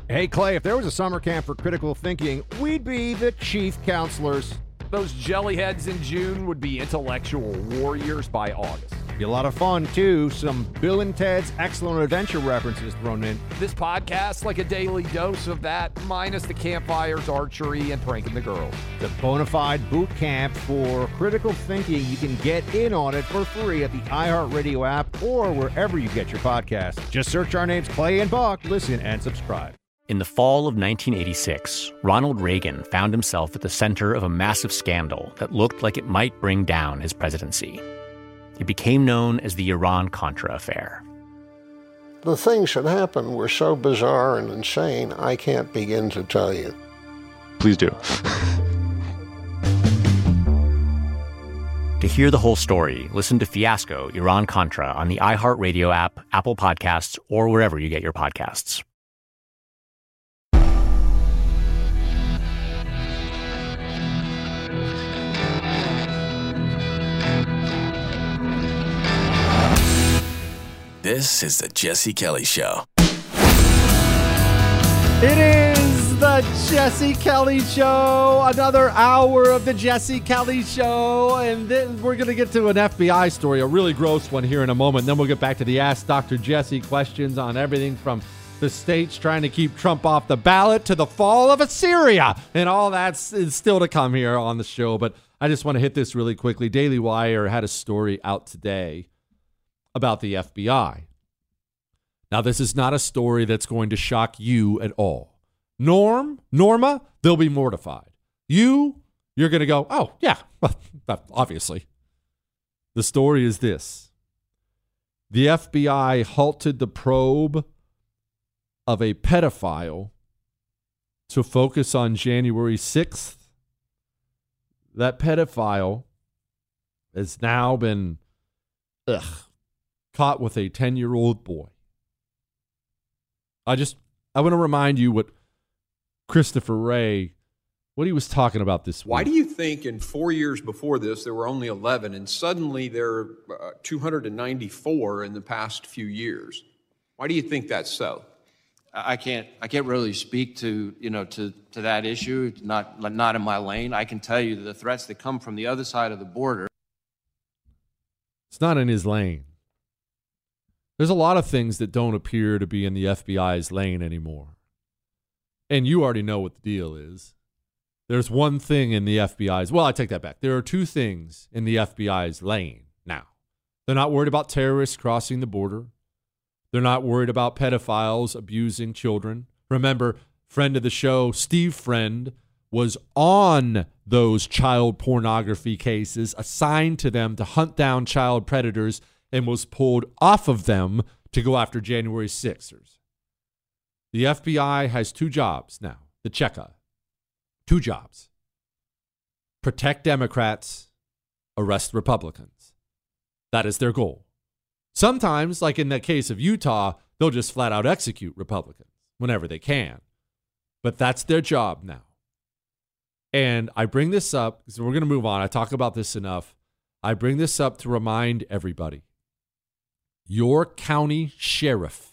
Hey, Clay, if there was a summer camp for critical thinking, we'd be the chief counselors. Those jellyheads in June would be intellectual warriors by August. Be a lot of fun, too. Some Bill and Ted's Excellent Adventure references thrown in. This podcast, like a daily dose of that, minus the campfires, archery, and pranking the girls. The bona fide boot camp for critical thinking. You can get in on it for free at the iHeartRadio app or wherever you get your podcasts. Just search our names, Clay and Buck. Listen and subscribe. In the fall of 1986, Ronald Reagan found himself at the center of a massive scandal that looked like it might bring down his presidency. It became known as the Iran-Contra affair. The things that happened were so bizarre and insane, I can't begin to tell you. Please do. To hear the whole story, listen to Fiasco, Iran-Contra on the iHeartRadio app, Apple Podcasts, or wherever you get your podcasts. This is the Jesse Kelly Show. It is the Jesse Kelly Show. Another hour of the Jesse Kelly Show. And then we're going to get to an FBI story, a really gross one here in a moment. Then we'll get back to the Ask Dr. Jesse questions on everything from the states trying to keep Trump off the ballot to the fall of Assyria. And all that's is still to come here on the show. But I just want to hit this really quickly. Daily Wire had a story out today about the FBI. Now, this is not a story that's going to shock you at all. Norma, they'll be mortified. You're going to go, oh, yeah, obviously. The story is this. The FBI halted the probe of a pedophile to focus on January 6th. That pedophile has now been caught with a 10-year-old boy. I want to remind you what Christopher Wray, what he was talking about this week. Why do you think in 4 years before this there were only 11 and suddenly there are 294 in the past few years? Why do you think that's so? I can't really speak to that issue. It's not in my lane. I can tell you that the threats that come from the other side of the border. It's not in his lane. There's a lot of things that don't appear to be in the FBI's lane anymore. And you already know what the deal is. There's one thing in the FBI's, well, I take that back. There are two things in the FBI's lane now. They're not worried about terrorists crossing the border. They're not worried about pedophiles abusing children. Remember, friend of the show, Steve Friend, was on those child pornography cases, assigned to them to hunt down child predators, and was pulled off of them to go after January 6ers. The FBI has two jobs now, the Cheka. Two jobs. Protect Democrats, arrest Republicans. That is their goal. Sometimes, like in the case of Utah, they'll just flat out execute Republicans whenever they can. But that's their job now. And I bring this up because we're going to move on. I talk about this enough. I bring this up to remind everybody. Your county sheriff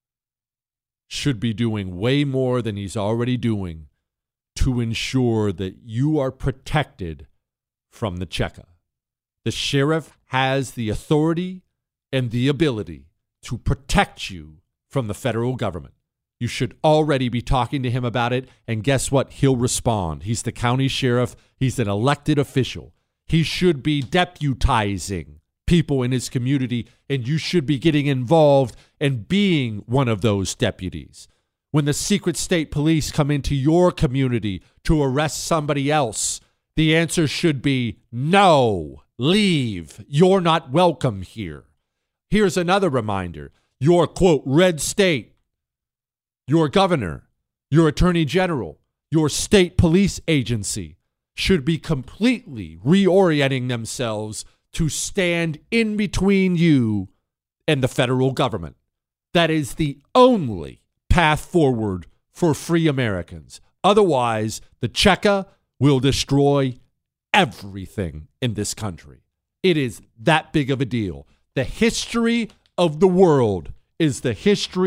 should be doing way more than he's already doing to ensure that you are protected from the Cheka. The sheriff has the authority and the ability to protect you from the federal government. You should already be talking to him about it, and guess what? He'll respond. He's the county sheriff. He's an elected official. He should be deputizing people in his community, and you should be getting involved and being one of those deputies. When the secret state police come into your community to arrest somebody else, the answer should be no, leave. You're not welcome here. Here's another reminder. Your, quote, red state, your governor, your attorney general, your state police agency should be completely reorienting themselves to stand in between you and the federal government. That is the only path forward for free Americans. Otherwise, the Cheka will destroy everything in this country. It is that big of a deal. The history of the world is the history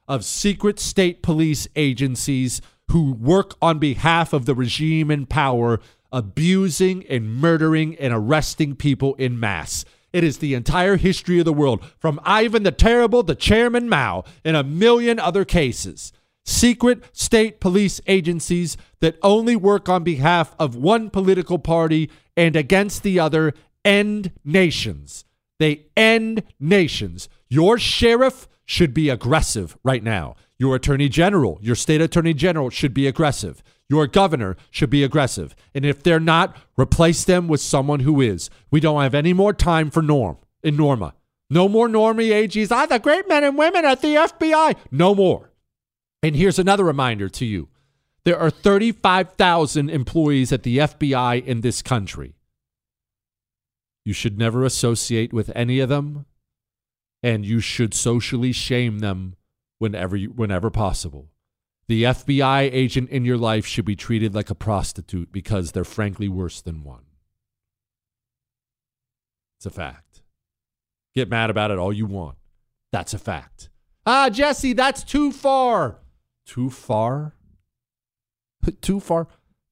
of secret state police agencies who work on behalf of the regime in power, abusing and murdering and arresting people in mass. It is the entire history of the world, from Ivan the Terrible to Chairman Mao and a million other cases. Secret state police agencies that only work on behalf of one political party and against the other end nations. They end nations. Your sheriff should be aggressive right now. Your attorney general, your state attorney general should be aggressive. Your governor should be aggressive. And if they're not, replace them with someone who is. We don't have any more time for Norma. No more normie AGs. The great men and women at the FBI. No more. And here's another reminder to you. There are 35,000 employees at the FBI in this country. You should never associate with any of them, and you should socially shame them whenever possible. The FBI agent in your life should be treated like a prostitute because they're frankly worse than one. It's a fact. Get mad about it all you want. That's a fact. Jesse, that's too far. Too far? Too far?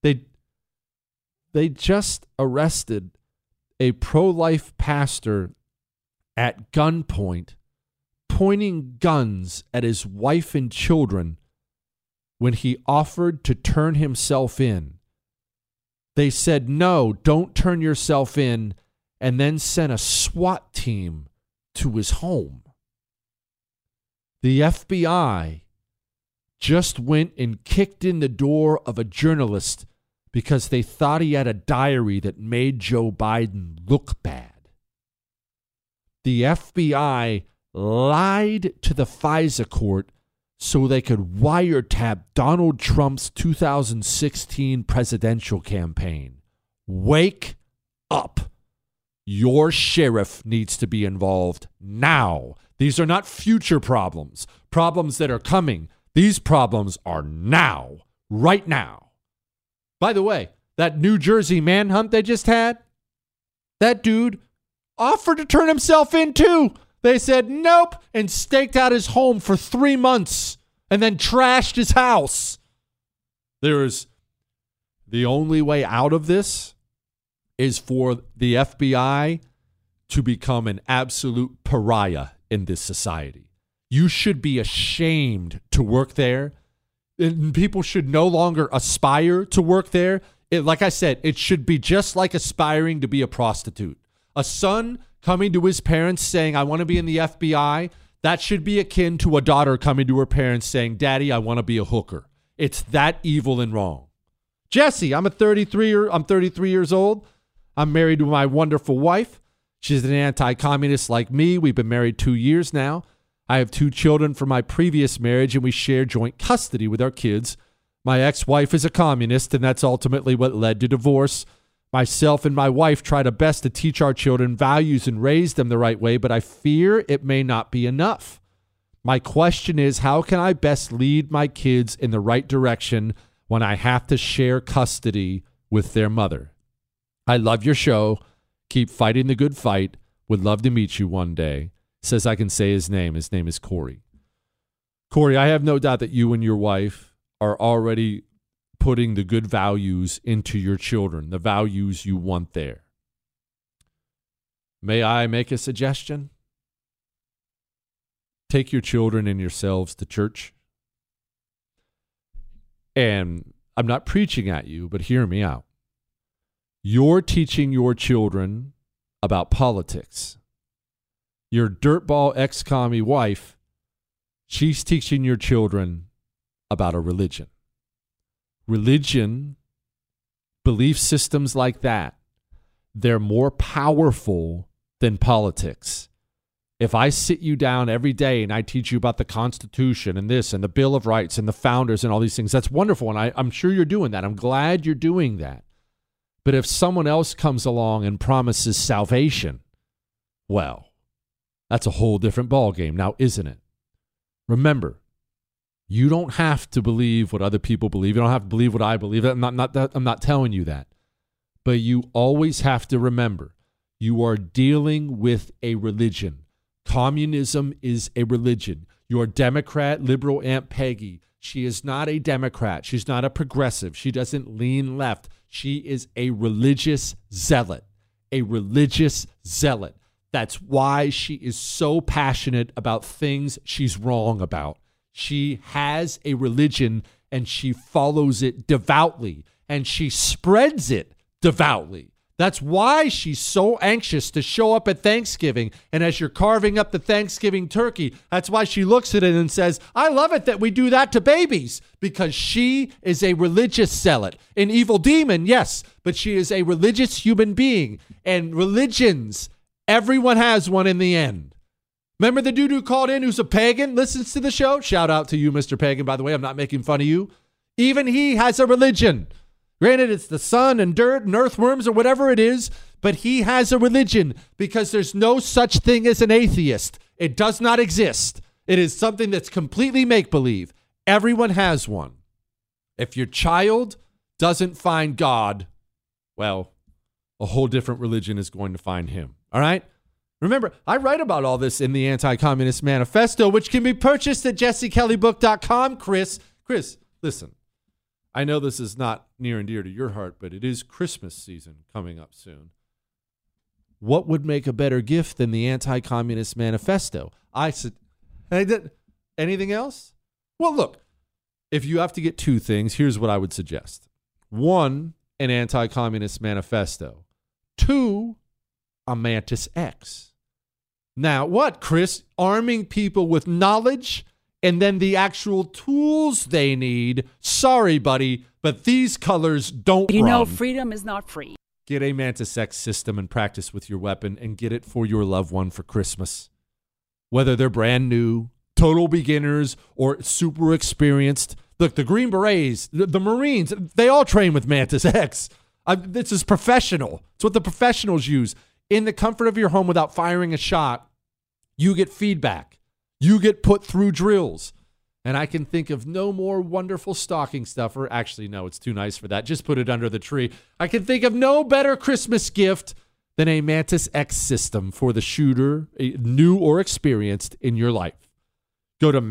They just arrested a pro-life pastor at gunpoint, pointing guns at his wife and children when he offered to turn himself in. They said, no, don't turn yourself in, and then sent a SWAT team to his home. The FBI just went and kicked in the door of a journalist because they thought he had a diary that made Joe Biden look bad. The FBI lied to the FISA court so they could wiretap Donald Trump's 2016 presidential campaign. Wake up. Your sheriff needs to be involved now. These are not future problems that are coming. These problems are now, right now. By the way, that New Jersey manhunt they just had, that dude offered to turn himself in too. They said nope and staked out his home for 3 months and then trashed his house. The only way out of this is for the FBI to become an absolute pariah in this society. You should be ashamed to work there. And people should no longer aspire to work there. Like I said, it should be just like aspiring to be a prostitute. A son coming to his parents saying, I want to be in the FBI, that should be akin to a daughter coming to her parents saying, Daddy, I want to be a hooker. It's that evil and wrong. Jesse, I'm 33 years old. I'm married to my wonderful wife. She's an anti-communist like me. We've been married 2 years now. I have 2 children from my previous marriage, and we share joint custody with our kids. My ex-wife is a communist, and that's ultimately what led to divorce. Myself and my wife tried our best to teach our children values and raise them the right way, but I fear it may not be enough. My question is, how can I best lead my kids in the right direction when I have to share custody with their mother? I love your show. Keep fighting the good fight. Would love to meet you one day. Says I can say his name. His name is Corey. Corey, I have no doubt that you and your wife are already putting the good values into your children, the values you want there. May I make a suggestion? Take your children and yourselves to church. And I'm not preaching at you, but hear me out. You're teaching your children about politics. Your dirtball ex-commie wife, she's teaching your children about a religion. Religion, belief systems like that, they're more powerful than politics. If I sit you down every day and I teach you about the Constitution and this and the Bill of Rights and the founders and all these things, that's wonderful. And I'm sure you're doing that. I'm glad you're doing that. But if someone else comes along and promises salvation, well, that's a whole different ballgame now, isn't it? Remember, you don't have to believe what other people believe. You don't have to believe what I believe. I'm not telling you that. But you always have to remember, you are dealing with a religion. Communism is a religion. Your Democrat, liberal Aunt Peggy, she is not a Democrat. She's not a progressive. She doesn't lean left. She is a religious zealot. A religious zealot. That's why she is so passionate about things she's wrong about. She has a religion and she follows it devoutly and she spreads it devoutly. That's why she's so anxious to show up at Thanksgiving. And as you're carving up the Thanksgiving turkey, that's why she looks at it and says, I love it that we do that to babies, because she is a religious zealot. An evil demon, yes, but she is a religious human being. And religions, everyone has one in the end. Remember the dude who called in who's a pagan, listens to the show? Shout out to you, Mr. Pagan, by the way. I'm not making fun of you. Even he has a religion. Granted, it's the sun and dirt and earthworms or whatever it is, but he has a religion because there's no such thing as an atheist. It does not exist. It is something that's completely make-believe. Everyone has one. If your child doesn't find God, well, a whole different religion is going to find him. All right? Remember, I write about all this in the Anti-Communist Manifesto, which can be purchased at jessekellybook.com. Chris, listen. I know this is not near and dear to your heart, but it is Christmas season coming up soon. What would make a better gift than the Anti-Communist Manifesto? I said, anything else? Well, look, if you have to get two things, here's what I would suggest. One, an Anti-Communist Manifesto. Two, a Mantis X. Now, what, Chris? Arming people with knowledge and then the actual tools they need. Sorry, buddy, but these colors don't run. You know, freedom is not free. Get a Mantis X system and practice with your weapon and get it for your loved one for Christmas. Whether they're brand new, total beginners, or super experienced. Look, the Green Berets, the Marines, they all train with Mantis X. This is professional. It's what the professionals use. In the comfort of your home without firing a shot, you get feedback. You get put through drills. And I can think of no more wonderful stocking stuffer. Actually, no, it's too nice for that. Just put it under the tree. I can think of no better Christmas gift than a Mantis X system for the shooter, new or experienced, in your life. Go to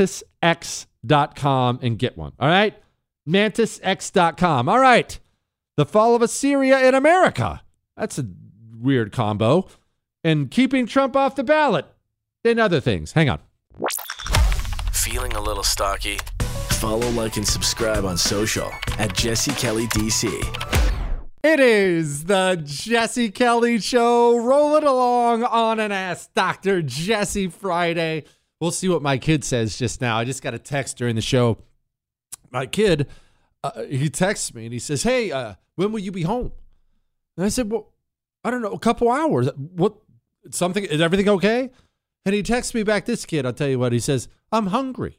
mantisx.com and get one. All right? mantisx.com. All right. The fall of Assyria in America. That's a weird combo. And keeping Trump off the ballot. And other things. Hang on. Feeling a little stocky? Follow, like, and subscribe on social at Jesse Kelly DC. It is the Jesse Kelly Show. Rolling along on an Ask Dr. Jesse Friday. We'll see what my kid says just now. I just got a text during the show. My kid, he texts me and he says, hey, when will you be home? And I said, well, I don't know, a couple hours. What? Something? Is everything okay? And he texts me back, this kid, I'll tell you what, he says, I'm hungry.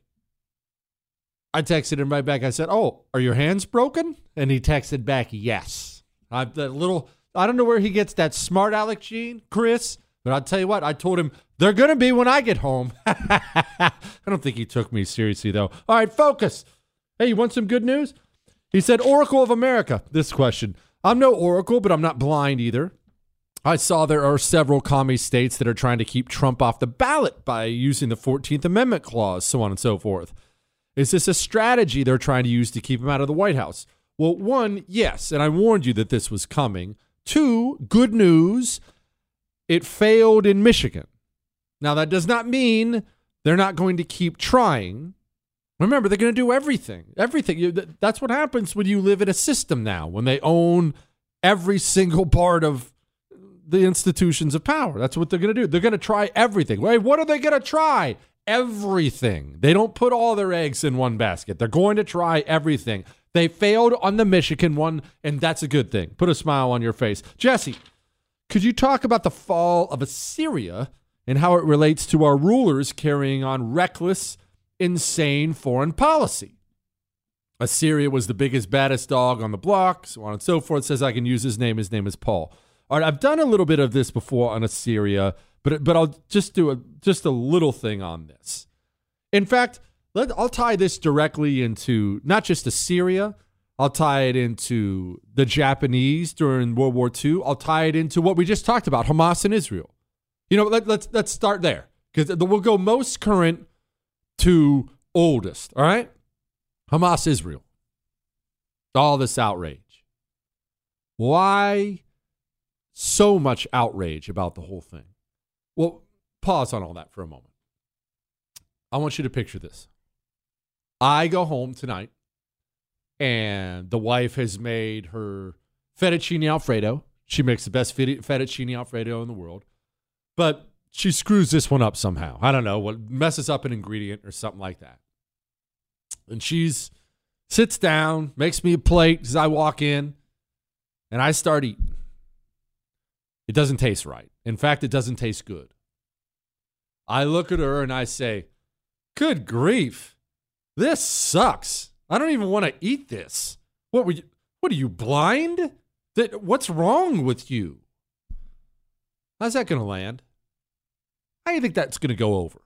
I texted him right back. I said, oh, are your hands broken? And he texted back, yes. I don't know where he gets that smart aleck gene, Chris, but I'll tell you what, I told him, they're going to be when I get home. I don't think he took me seriously, though. All right, focus. Hey, you want some good news? He said, Oracle of America, this question. I'm no oracle, but I'm not blind either. I saw there are several commie states that are trying to keep Trump off the ballot by using the 14th Amendment clause, so on and so forth. Is this a strategy they're trying to use to keep him out of the White House? Well, one, yes, and I warned you that this was coming. Two, good news, it failed in Michigan. Now, that does not mean they're not going to keep trying. Remember, they're going to do everything. Everything. That's what happens when you live in a system now, when they own every single part of the institutions of power. That's what they're going to do. They're going to try everything. Wait, what are they going to try? Everything. They don't put all their eggs in one basket. They're going to try everything. They failed on the Michigan one, and that's a good thing. Put a smile on your face. Jesse, could you talk about the fall of Assyria and how it relates to our rulers carrying on reckless, insane foreign policy? Assyria was the biggest, baddest dog on the block, so on and so forth. Says I can use his name. His name is Paul. All right, I've done a little bit of this before on Assyria, but I'll just do a little thing on this. In fact, I'll tie this directly into not just Assyria. I'll tie it into the Japanese during World War II. I'll tie it into what we just talked about, Hamas and Israel. You know, let's start there because we'll go most current to oldest, all right? Hamas, Israel. All this outrage. Why so much outrage about the whole thing? Well, pause on all that for a moment. I want you to picture this. I go home tonight, and the wife has made her fettuccine Alfredo. She makes the best fettuccine Alfredo in the world. But she screws this one up somehow. I don't know, what messes up an ingredient or something like that. And sits down, makes me a plate as I walk in, and I start eating. It doesn't taste right. In fact, it doesn't taste good. I look at her and I say, good grief, this sucks. I don't even want to eat this. What are you, blind? What's wrong with you? How's that going to land? How do you think that's going to go over?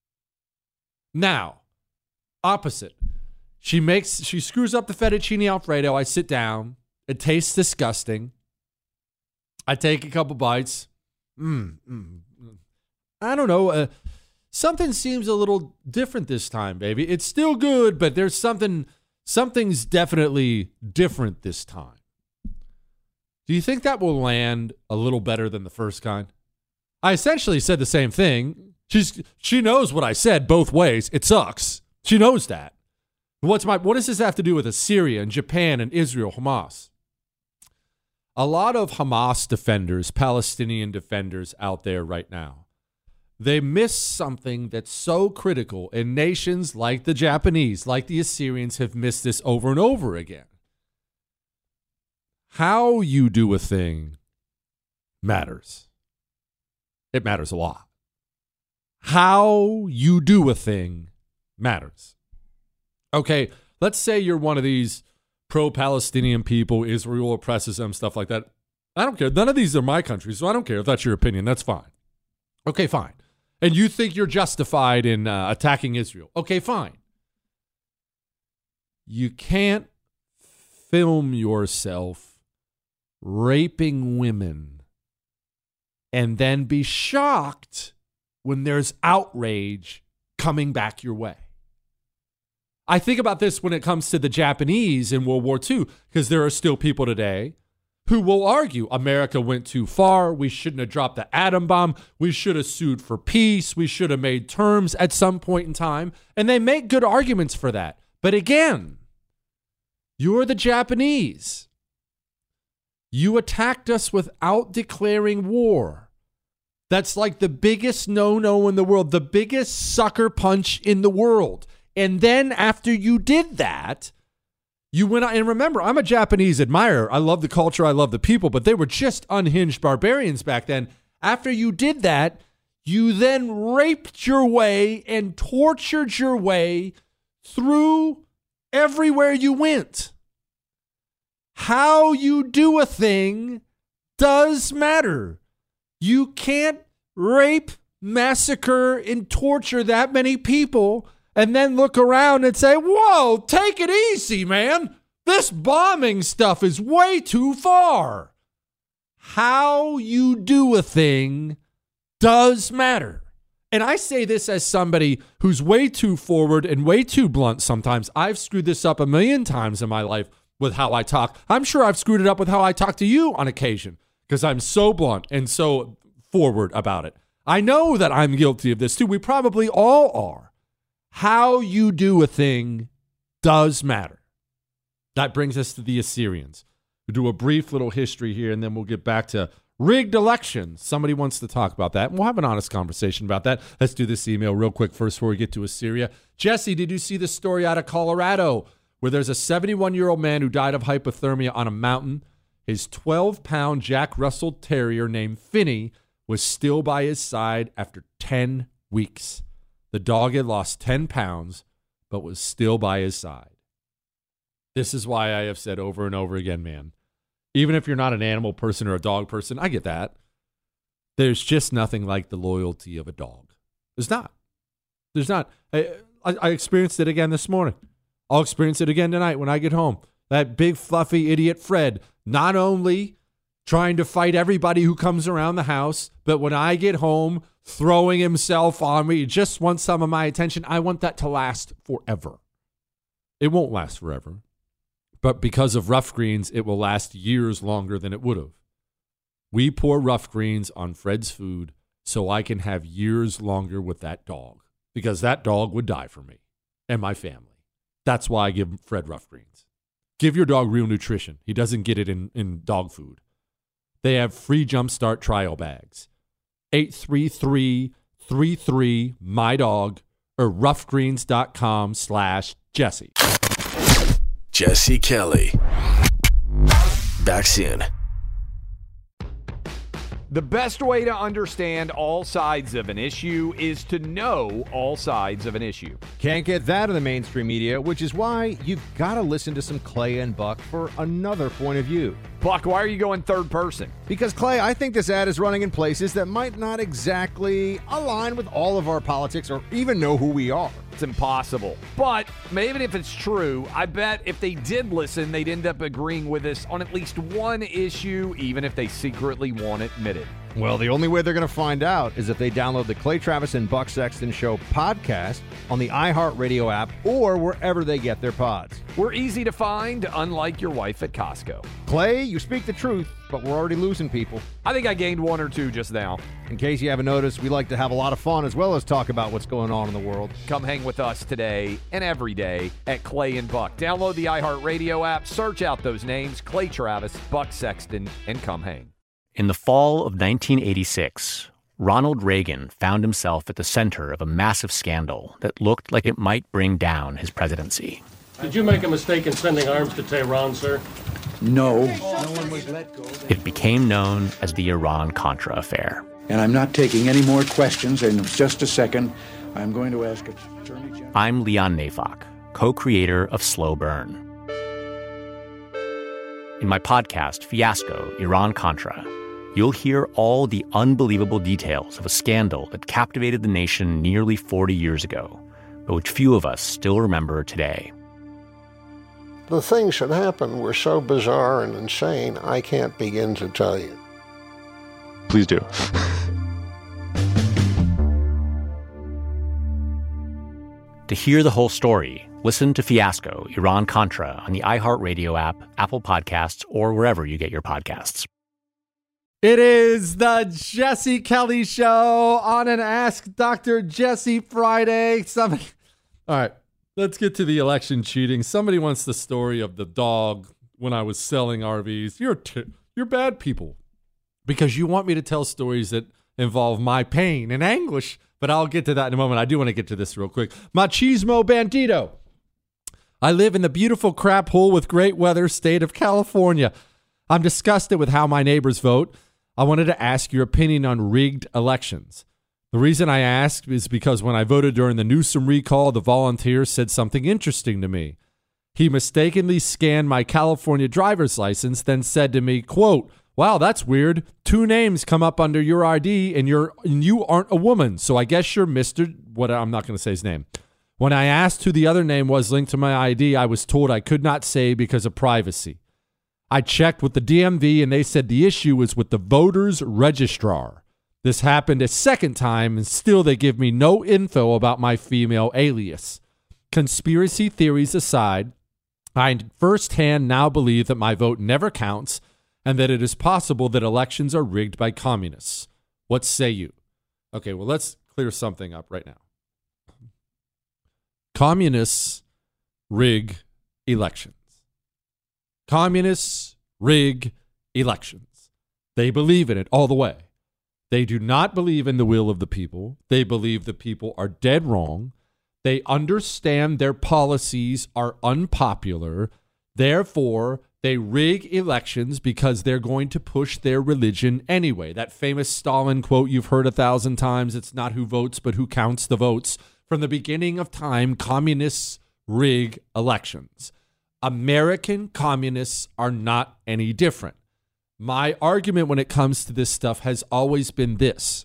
Now, opposite. She screws up the fettuccine Alfredo. I sit down. It tastes disgusting. I take a couple bites. I don't know. Something seems a little different this time, baby. It's still good, but there's something's definitely different this time. Do you think that will land a little better than the first kind? I essentially said the same thing. She knows what I said both ways. It sucks. She knows that. What does this have to do with Assyria and Japan and Israel, Hamas? A lot of Hamas defenders, Palestinian defenders out there right now, they miss something that's so critical, and nations like the Japanese, like the Assyrians, have missed this over and over again. How you do a thing matters. It matters a lot. How you do a thing matters. Okay, let's say you're one of these pro-Palestinian people, Israel oppresses them, stuff like that. I don't care. None of these are my countries, so I don't care if that's your opinion. That's fine. Okay, fine. And you think you're justified in attacking Israel. Okay, fine. You can't film yourself raping women and then be shocked when there's outrage coming back your way. I think about this when it comes to the Japanese in World War II, because there are still people today who will argue America went too far. We shouldn't have dropped the atom bomb. We should have sued for peace. We should have made terms at some point in time. And they make good arguments for that. But again, you're the Japanese. You attacked us without declaring war. That's like the biggest no-no in the world, the biggest sucker punch in the world. And then after you did that, you went out, and remember, I'm a Japanese admirer. I love the culture. I love the people, but they were just unhinged barbarians back then. After you did that, you then raped your way and tortured your way through everywhere you went. How you do a thing does matter. You can't rape, massacre, and torture that many people and then look around and say, whoa, take it easy, man. This bombing stuff is way too far. How you do a thing does matter. And I say this as somebody who's way too forward and way too blunt sometimes. I've screwed this up a million times in my life with how I talk. I'm sure I've screwed it up with how I talk to you on occasion because I'm so blunt and so forward about it. I know that I'm guilty of this too. We probably all are. How you do a thing does matter. That brings us to the Assyrians. We'll do a brief little history here, and then we'll get back to rigged elections. Somebody wants to talk about that, and we'll have an honest conversation about that. Let's do this email real quick first before we get to Assyria. Jesse, did you see the story out of Colorado where there's a 71-year-old man who died of hypothermia on a mountain? His 12-pound Jack Russell Terrier named Finney was still by his side after 10 weeks. The dog had lost 10 pounds, but was still by his side. This is why I have said over and over again, man, even if you're not an animal person or a dog person, I get that. There's just nothing like the loyalty of a dog. There's not. There's not. I experienced it again this morning. I'll experience it again tonight when I get home. That big, fluffy idiot Fred, not only trying to fight everybody who comes around the house, but when I get home, throwing himself on me, just wants some of my attention. I want that to last forever. It won't last forever. But because of Rough Greens, it will last years longer than it would have. We pour Rough Greens on Fred's food so I can have years longer with that dog, because that dog would die for me and my family. That's why I give Fred Rough Greens. Give your dog real nutrition. He doesn't get it in dog food. They have free Jumpstart trial bags. 833-33-MY-DOG or roughgreens.com/Jesse. Jesse Kelly. Back soon. The best way to understand all sides of an issue is to know all sides of an issue. Can't get that in the mainstream media, which is why you've got to listen to some Clay and Buck for another point of view. Buck, why are you going third person? Because, Clay, I think this ad is running in places that might not exactly align with all of our politics or even know who we are. It's impossible. But even if it's true, I bet if they did listen, they'd end up agreeing with us on at least one issue, even if they secretly won't admit it. Well, the only way they're going to find out is if they download the Clay Travis and Buck Sexton Show podcast on the iHeartRadio app or wherever they get their pods. We're easy to find, unlike your wife at Costco. Clay, you speak the truth, but we're already losing people. I think I gained one or two just now. In case you haven't noticed, we like to have a lot of fun as well as talk about what's going on in the world. Come hang with us today and every day at Clay and Buck. Download the iHeartRadio app, search out those names, Clay Travis, Buck Sexton, and come hang. In the fall of 1986, Ronald Reagan found himself at the center of a massive scandal that looked like it might bring down his presidency. Did you make a mistake in sending arms to Tehran, sir? No. It became known as the Iran-Contra affair. And I'm not taking any more questions. In just a second, I'm going to ask Attorney General. I'm Leon Neyfakh, co-creator of Slow Burn. In my podcast, Fiasco, Iran-Contra, you'll hear all the unbelievable details of a scandal that captivated the nation nearly 40 years ago, but which few of us still remember today. The things that happened were so bizarre and insane, I can't begin to tell you. Please do. To hear the whole story, listen to Fiasco, Iran-Contra on the iHeartRadio app, Apple Podcasts, or wherever you get your podcasts. It is the Jesse Kelly Show on an Ask Dr. Jesse Friday. All right, let's get to the election cheating. Somebody wants the story of the dog when I was selling RVs. You're bad people because you want me to tell stories that involve my pain and anguish, but I'll get to that in a moment. I do want to get to this real quick. Machismo Bandito. I live in the beautiful crap hole with great weather state of California. I'm disgusted with how my neighbors vote. I wanted to ask your opinion on rigged elections. The reason I asked is because when I voted during the Newsom recall, the volunteer said something interesting to me. He mistakenly scanned my California driver's license, then said to me, quote, "Wow, that's weird. 2 names come up under your ID and you aren't a woman. So I guess you're Mr. what I'm not going to say his name." When I asked who the other name was linked to my ID, I was told I could not say because of privacy. I checked with the DMV and they said the issue was with the voters registrar. This happened a second time and still they give me no info about my female alias. Conspiracy theories aside, I firsthand now believe that my vote never counts and that it is possible that elections are rigged by communists. What say you? Okay, well, let's clear something up right now. Communists rig elections. Communists rig elections. They believe in it all the way. They do not believe in the will of the people. They believe the people are dead wrong. They understand their policies are unpopular. Therefore, they rig elections because they're going to push their religion anyway. That famous Stalin quote you've heard 1,000 times, it's not who votes, but who counts the votes. From the beginning of time, communists rig elections. American communists are not any different. My argument when it comes to this stuff has always been this.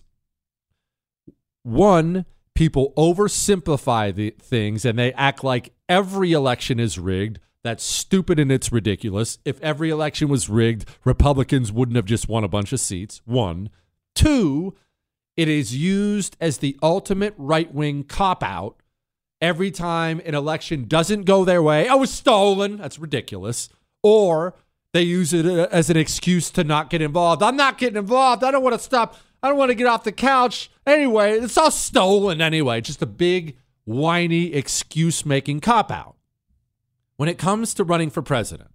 One, people oversimplify the things and they act like every election is rigged. That's stupid and it's ridiculous. If every election was rigged, Republicans wouldn't have just won a bunch of seats. 1. 2, It is used as the ultimate right-wing cop-out every time an election doesn't go their way. Oh, it was stolen. That's ridiculous. Or they use it as an excuse to not get involved. I'm not getting involved. I don't want to stop. I don't want to get off the couch. Anyway, it's all stolen anyway. Just a big, whiny, excuse-making cop-out. When it comes to running for president,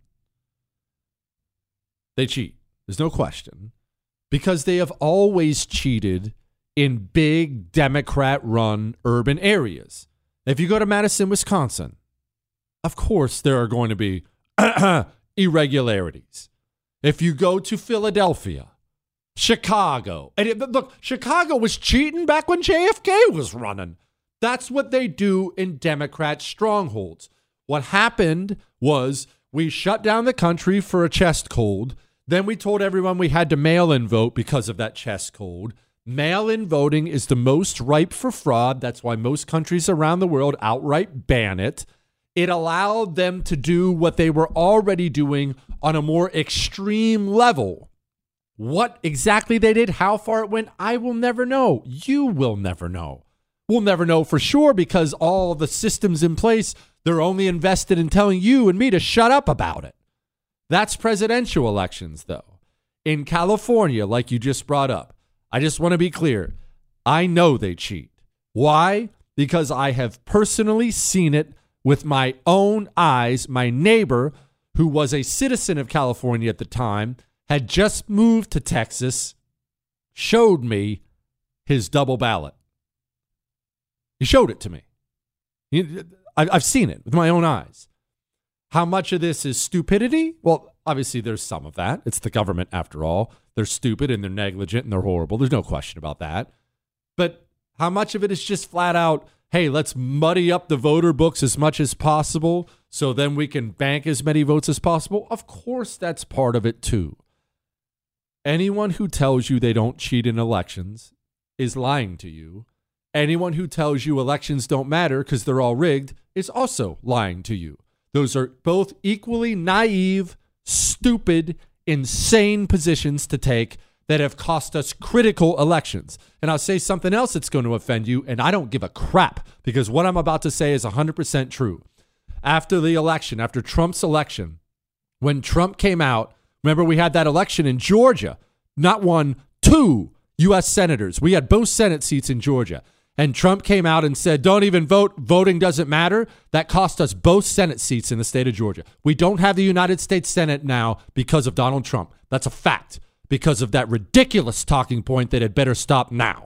they cheat. There's no question. Because they have always cheated in big Democrat-run urban areas. If you go to Madison, Wisconsin, of course there are going to be irregularities. If you go to Philadelphia, Chicago, and look, Chicago was cheating back when JFK was running. That's what they do in Democrat strongholds. What happened was we shut down the country for a chest cold. Then we told everyone we had to mail-in vote because of that chest cold. Mail-in voting is the most ripe for fraud. That's why most countries around the world outright ban it. It allowed them to do what they were already doing on a more extreme level. What exactly they did, how far it went, I will never know. You will never know. We'll never know for sure because all the systems in place, they're only invested in telling you and me to shut up about it. That's presidential elections, though. In California, like you just brought up, I just want to be clear. I know they cheat. Why? Because I have personally seen it with my own eyes. My neighbor, who was a citizen of California at the time, had just moved to Texas, showed me his double ballot. He showed it to me. I've seen it with my own eyes. How much of this is stupidity? Well, obviously there's some of that. It's the government after all. They're stupid and they're negligent and they're horrible. There's no question about that. But how much of it is just flat out, hey, let's muddy up the voter books as much as possible so then we can bank as many votes as possible? Of course that's part of it too. Anyone who tells you they don't cheat in elections is lying to you. Anyone who tells you elections don't matter because they're all rigged is also lying to you. Those are both equally naive, stupid, insane positions to take that have cost us critical elections. And I'll say something else that's going to offend you, and I don't give a crap because what I'm about to say is 100% true. After the election, after Trump's election, when Trump came out, remember we had that election in Georgia, not one, two U.S. senators. We had both Senate seats in Georgia. And Trump came out and said, don't even vote. Voting doesn't matter. That cost us both Senate seats in the state of Georgia. We don't have the United States Senate now because of Donald Trump. That's a fact. Because of that ridiculous talking point that had better stop now.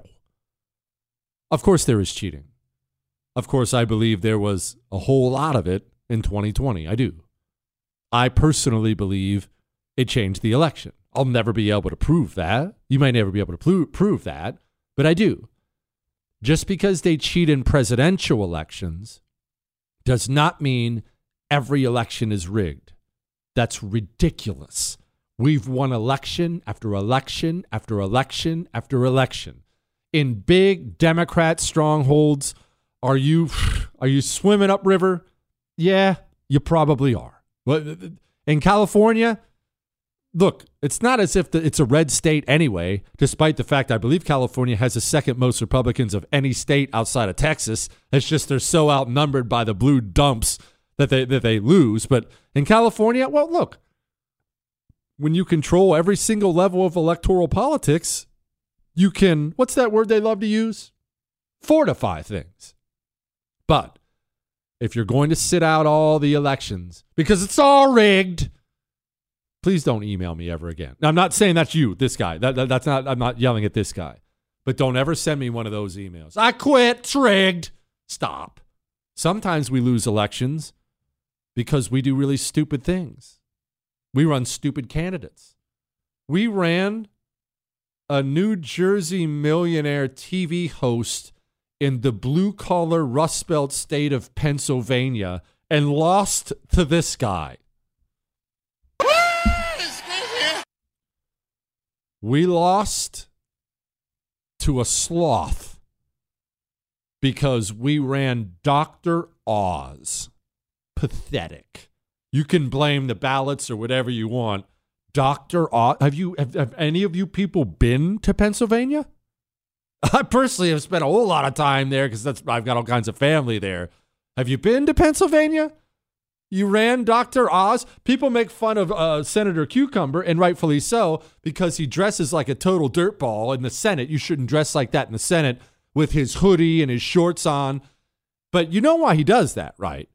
Of course there is cheating. Of course I believe there was a whole lot of it in 2020. I do. I personally believe it changed the election. I'll never be able to prove that. You might never be able to prove that, but I do. Just because they cheat in presidential elections does not mean every election is rigged. That's ridiculous. We've won election after election after election after election. In big Democrat strongholds, are you swimming upriver? Yeah, you probably are. In California, look, it's not as if it's a red state anyway, despite the fact I believe California has the second most Republicans of any state outside of Texas. It's just they're so outnumbered by the blue dumps that they lose. But in California, well, look, when you control every single level of electoral politics, you can, what's that word they love to use? Fortify things. But if you're going to sit out all the elections because it's all rigged, please don't email me ever again. Now, I'm not saying that's you, this guy. That's not. I'm not yelling at this guy. But don't ever send me one of those emails. I quit. It's rigged. Stop. Sometimes we lose elections because we do really stupid things. We run stupid candidates. We ran a New Jersey millionaire TV host in the blue-collar Rust Belt state of Pennsylvania and lost to this guy. We lost to a sloth because we ran Dr. Oz. Pathetic. You can blame the ballots or whatever you want. Dr. Oz. Have any of you people been to Pennsylvania? I personally have spent a whole lot of time there because I've got all kinds of family there. Have you been to Pennsylvania? You ran Dr. Oz. People make fun of Senator Cucumber, and rightfully so, because he dresses like a total dirtball in the Senate. You shouldn't dress like that in the Senate with his hoodie and his shorts on. But you know why he does that, right?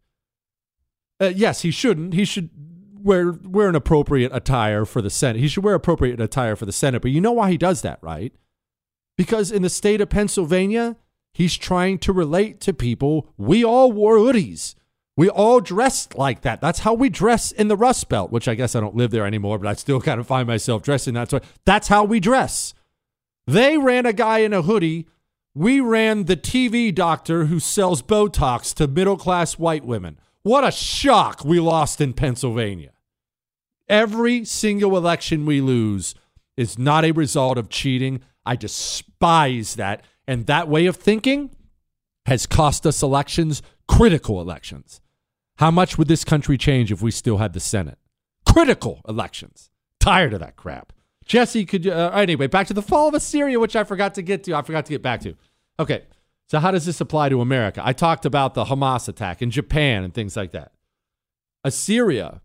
Yes, he shouldn't. He should wear an appropriate attire for the Senate. He should wear appropriate attire for the Senate. But you know why he does that, right? Because in the state of Pennsylvania, he's trying to relate to people. We all wore hoodies. We all dressed like that. That's how we dress in the Rust Belt, which I guess I don't live there anymore, but I still kind of find myself dressing that way. That's how we dress. They ran a guy in a hoodie. We ran the TV doctor who sells Botox to middle-class white women. What a shock we lost in Pennsylvania. Every single election we lose is not a result of cheating. I despise that. And that way of thinking has cost us elections, critical elections. How much would this country change if we still had the Senate? Critical elections. Tired of that crap. Jesse, could you... anyway, back to the fall of Assyria, which I forgot to get back to. Okay, so how does this apply to America? I talked about the Hamas attack in Japan and things like that. Assyria,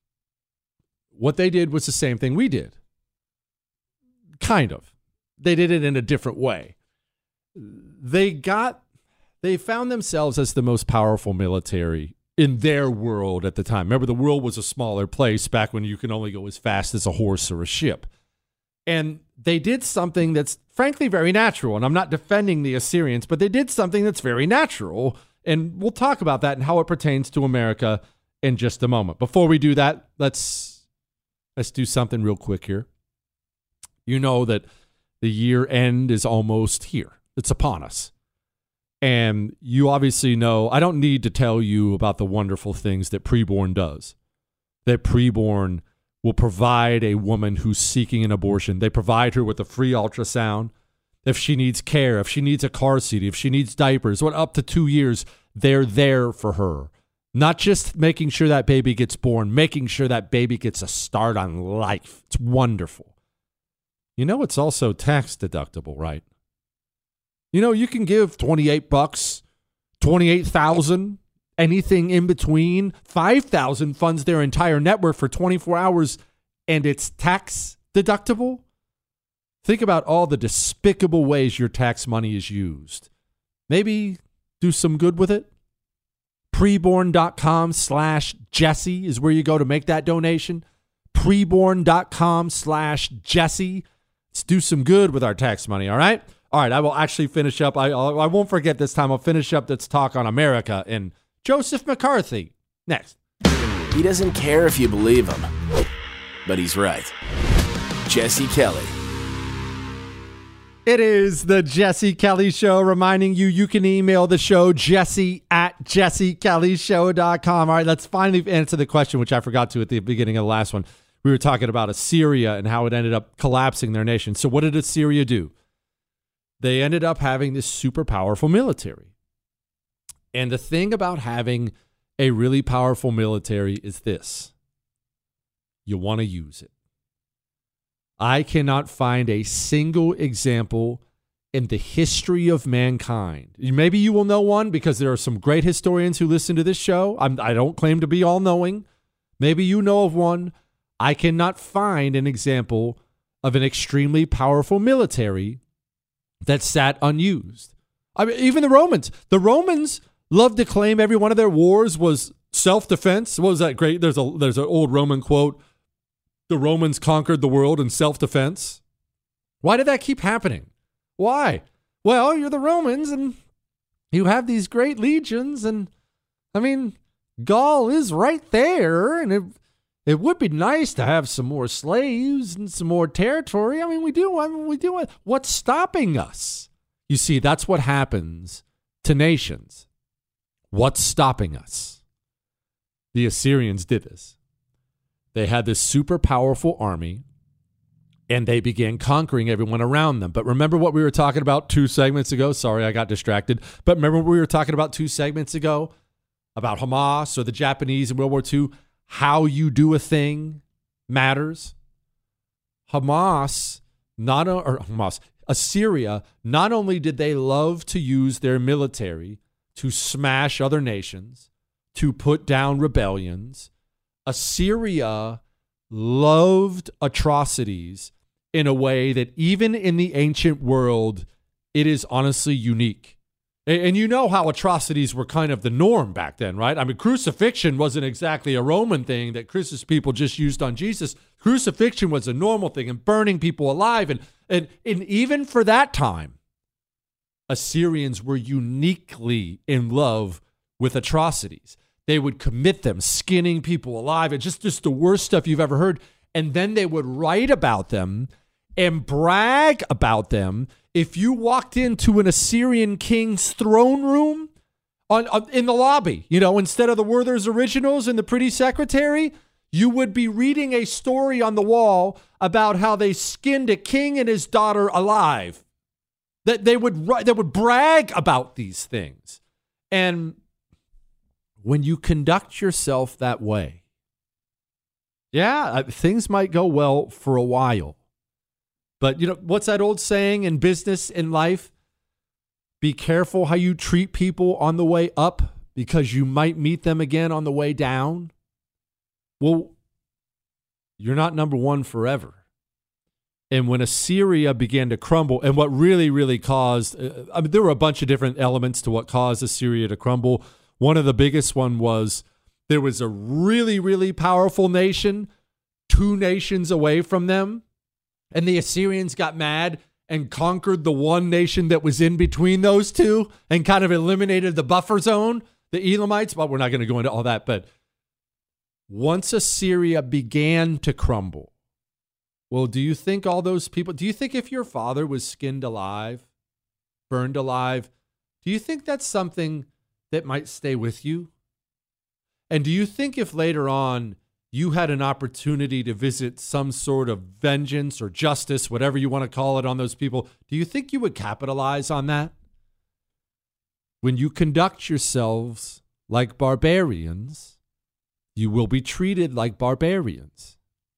what they did was the same thing we did. Kind of. They did it in a different way. They found themselves as the most powerful military in their world at the time. Remember, the world was a smaller place back when you can only go as fast as a horse or a ship. And they did something that's frankly very natural. And I'm not defending the Assyrians, but they did something that's very natural. And we'll talk about that and how it pertains to America in just a moment. Before we do that, let's do something real quick here. You know that the year end is almost here. It's upon us. And you obviously know, I don't need to tell you about the wonderful things that Preborn does. That Preborn will provide a woman who's seeking an abortion. They provide her with a free ultrasound. If she needs care, if she needs a car seat, if she needs diapers, up to 2 years, they're there for her. Not just making sure that baby gets born, making sure that baby gets a start on life. It's wonderful. You know, it's also tax deductible, right? You know, you can give $28, $28,000, anything in between. $5,000 funds their entire network for 24 hours, and it's tax deductible. Think about all the despicable ways your tax money is used. Maybe do some good with it. Preborn.com/Jesse is where you go to make that donation. Preborn.com/Jesse. Let's do some good with our tax money, all right? All right, I will actually finish up. I won't forget this time. I'll finish up this talk on America and Joseph McCarthy next. He doesn't care if you believe him, but he's right. Jesse Kelly. It is the Jesse Kelly Show, reminding you can email the show, jesse@jessekellyshow.com. All right, let's finally answer the question, which I forgot to at the beginning of the last one. We were talking about Assyria and how it ended up collapsing their nation. So what did Assyria do? They ended up having this super powerful military. And the thing about having a really powerful military is this. You want to use it. I cannot find a single example in the history of mankind. Maybe you will know one because there are some great historians who listen to this show. I don't claim to be all-knowing. Maybe you know of one. I cannot find an example of an extremely powerful military that sat unused. I mean, even the Romans. The Romans loved to claim every one of their wars was self-defense. What was that great? There's an old Roman quote. The Romans conquered the world in self-defense. Why did that keep happening? Why? Well, you're the Romans and you have these great legions. And I mean, Gaul is right there. And it would be nice to have some more slaves and some more territory. I mean, we do. What's stopping us? You see, that's what happens to nations. What's stopping us? The Assyrians did this. They had this super powerful army, and they began conquering everyone around them. But remember what we were talking about 2 segments ago? Sorry, I got distracted. But remember what we were talking about 2 segments ago? About Hamas or the Japanese in World War II? How you do a Assyria, not only did they love to use their military to smash other nations, to put down rebellions, Assyria loved atrocities in a way that even in the ancient world, it is honestly unique. And you know how atrocities were kind of the norm back then, right? I mean, crucifixion wasn't exactly a Roman thing that Christian people just used on Jesus. Crucifixion was a normal thing, and burning people alive. And even for that time, Assyrians were uniquely in love with atrocities. They would commit them, skinning people alive, and just the worst stuff you've ever heard. And then they would write about them and brag about them. If you walked into an Assyrian king's throne room in the lobby, instead of the Werther's Originals and the Pretty Secretary, you would be reading a story on the wall about how they skinned a king and his daughter alive. That they would brag about these things. And when you conduct yourself that way, things might go well for a while. But what's that old saying in business, in life? Be careful how you treat people on the way up, because you might meet them again on the way down. Well, you're not number one forever. And when Assyria began to crumble, and what really, really caused, there were a bunch of different elements to what caused Assyria to crumble. One of the biggest one was there was a really, really powerful nation, 2 nations away from them. And the Assyrians got mad and conquered the one nation that was in between those two and kind of eliminated the buffer zone, the Elamites. Well, we're not going to go into all that. But once Assyria began to crumble, well, do you think all those people, do you think if your father was skinned alive, burned alive, do you think that's something that might stay with you? And do you think if later on you had an opportunity to visit some sort of vengeance or justice, whatever you want to call it, on those people, do you think you would capitalize on that? When you conduct yourselves like barbarians, you will be treated like barbarians.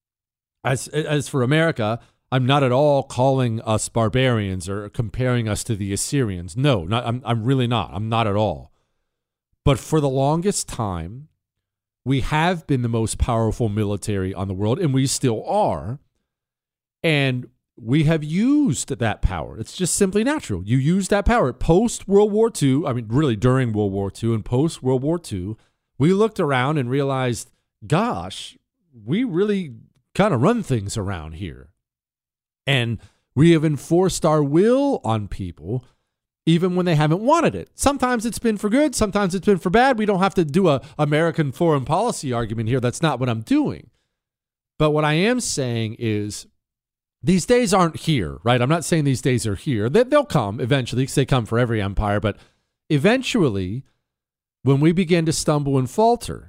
As for America, I'm not at all calling us barbarians or comparing us to the Assyrians. No, I'm really not. I'm not at all. But for the longest time, we have been the most powerful military on the world, and we still are. And we have used that power. It's just simply natural. You use that power. Post-World War II, really during World War II and post-World War II, we looked around and realized, gosh, we really kind of run things around here. And we have enforced our will on people even when they haven't wanted it. Sometimes it's been for good. Sometimes it's been for bad. We don't have to do a American foreign policy argument here. That's not what I'm doing. But what I am saying is these days aren't here, right? I'm not saying these days are here. They'll come eventually, because they come for every empire. But eventually, when we begin to stumble and falter,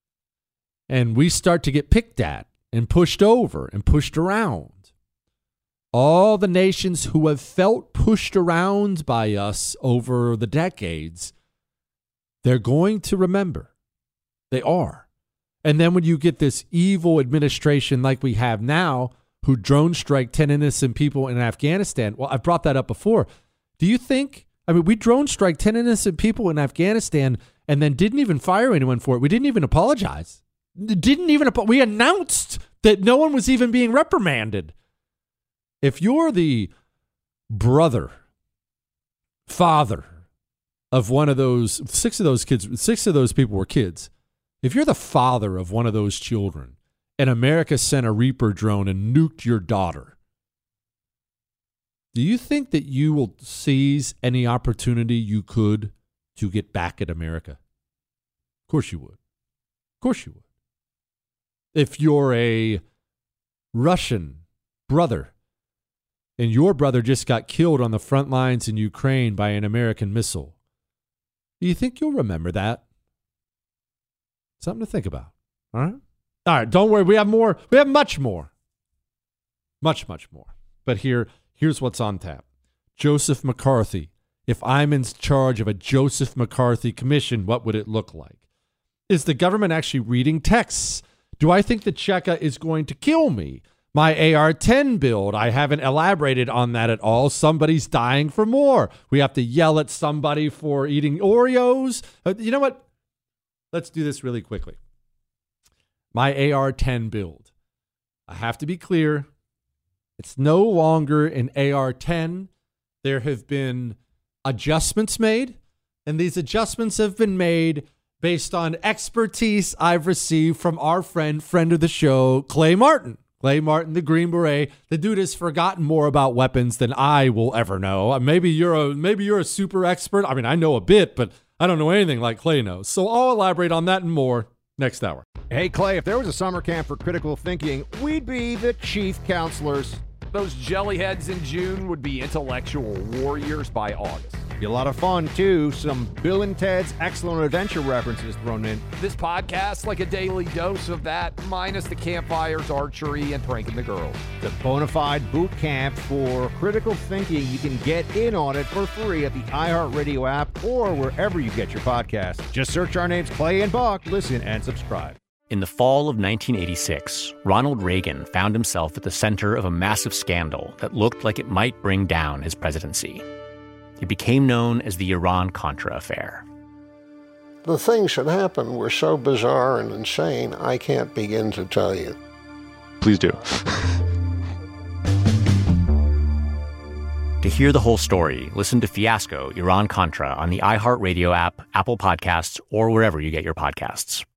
and we start to get picked at and pushed over and pushed around, all the nations who have felt pushed around by us over the decades, they're going to remember. They are. And then when you get this evil administration like we have now, who drone strike 10 innocent people in Afghanistan, well, I've brought that up before. Do you think, we drone strike 10 innocent people in Afghanistan and then didn't even fire anyone for it. We didn't even apologize. We announced that no one was even being reprimanded. If you're the brother, father of one of those, 6 of those people were kids. If you're the father of one of those children and America sent a Reaper drone and nuked your daughter, do you think that you will seize any opportunity you could to get back at America? Of course you would. Of course you would. If you're a Russian brother, and your brother just got killed on the front lines in Ukraine by an American missile, do you think you'll remember that? Something to think about. All right? All right, don't worry. We have more. We have much more. Much, much more. But here's what's on tap. Joseph McCarthy. If I'm in charge of a Joseph McCarthy commission, what would it look like? Is the government actually reading texts? Do I think the Cheka is going to kill me? My AR-10 build, I haven't elaborated on that at all. Somebody's dying for more. We have to yell at somebody for eating Oreos. You know what? Let's do this really quickly. My AR-10 build. I have to be clear. It's no longer an AR-10. There have been adjustments made, and these adjustments have been made based on expertise I've received from our friend of the show, Clay Martin. Clay Martin, the Green Beret. The dude has forgotten more about weapons than I will ever know. Maybe you're a super expert. I mean, I know a bit, but I don't know anything like Clay knows. So I'll elaborate on that and more next hour. Hey, Clay, if there was a summer camp for critical thinking, we'd be the chief counselors. Those jellyheads in June would be intellectual warriors by August. Be a lot of fun, too. Some Bill and Ted's Excellent Adventure references thrown in. This podcast, like a daily dose of that, minus the campfires, archery, and pranking the girls. The bona fide boot camp for critical thinking. You can get in on it for free at the iHeartRadio app or wherever you get your podcasts. Just search our names, Clay and Buck. Listen and subscribe. In the fall of 1986, Ronald Reagan found himself at the center of a massive scandal that looked like it might bring down his presidency. It became known as the Iran-Contra affair. The things that happened were so bizarre and insane, I can't begin to tell you. Please do. To hear the whole story, listen to Fiasco, Iran-Contra on the iHeartRadio app, Apple Podcasts, or wherever you get your podcasts.